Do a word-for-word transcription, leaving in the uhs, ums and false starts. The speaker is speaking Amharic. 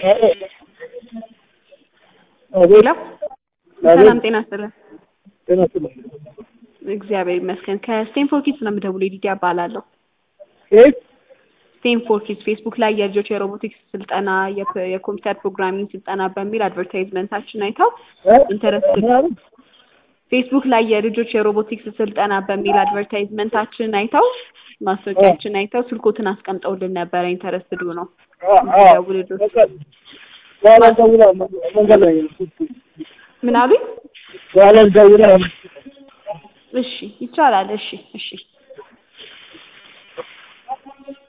ሄሎ ሰላም ጤና ይስጥልኝ። ጤና ይስጥልኝ። እግዚአብሔር ይመስገን። ከስቴንፎርድ ኪድስ ነው የምደውለው። ሊዲያ እባላለሁ። እህ ስቴንፎርድ ኪድስ ፌስቡክ ላይ የልጆች የሮቦቲክስ ስልጠና የኮምፒውተር ፕሮግራሚንግ ስልጠና በሚል አድቨርታይዝመንታችን አይተው ኢንተረስት ፌስቡክ ላይ የልጆች የሮቦቲክስ ስልጠና በሚል አድቨርታይዝመንታችን አይተው ማስታወቂያችን አይተው ስልኮትን አስቀምጠውልን ነበር። ኢንተረስትዱ ነው ደውልልኝ። ዋላ ደውላ መንገድ ላይ ምን አሉኝ? ዋላ ደውላ እሺ ይቻላል። እሺ እሺ